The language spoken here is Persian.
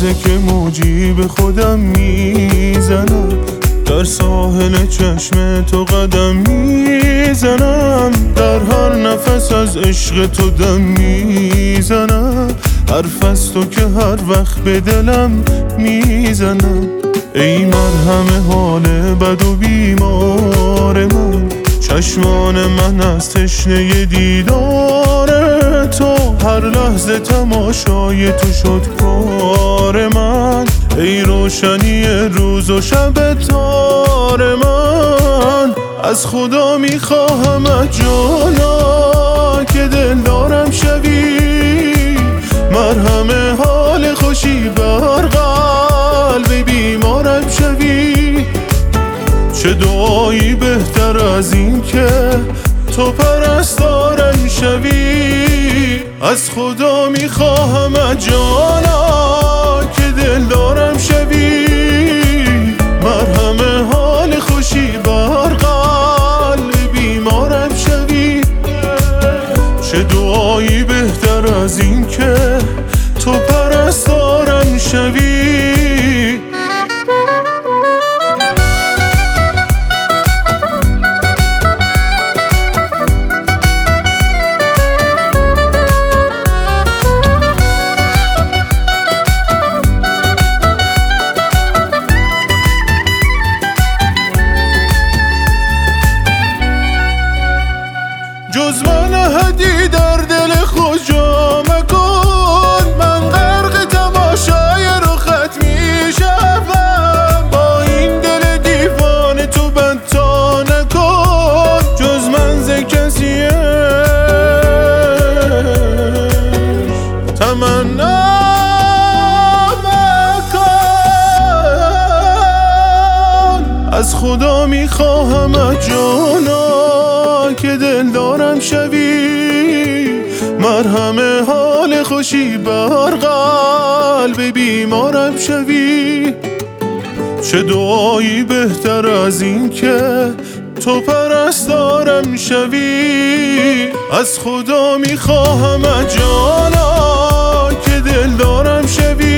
لحظه که موجی به خودم میزنم، در ساحل چشم تو قدم میزنم، در هر نفس از عشق تو دم میزنم، حرف از تو که هر وقت به دلم میزنم. ای مرهم حال بد و بیمار من، چشمان من از تشنه دیدار تو، هر لحظه تماشای تو شد کار من. ای روشنی روز و شب تار من، از خدا میخواهمت جانا که دل دارم شوی، مرهم حال خوشی بر قلب بیمارم شوی. چه دعایی بهتر از این که تو پرستارم شوی، از خدا میخواهمت جانا که دل دارم شوی، مرهم حال خوشی بر قلب بیمارم شوی. چه دعایی بهتر از این که تو پرستارم شوی. جز من احدی در دل خود جا مکن، من غرق تماشای رخت میشم، با این دل دیوانه تو بدتا نکن، جز من ز کسی تمنا مکن. از خدا میخواهمت جانا که دل دارم شوی، مرهم حال خوشی بر قلب بیمارم شوی. چه دعایی بهتر از این که تو پرستارم شوی، از خدا میخواهمت جانا که دل دارم شوی،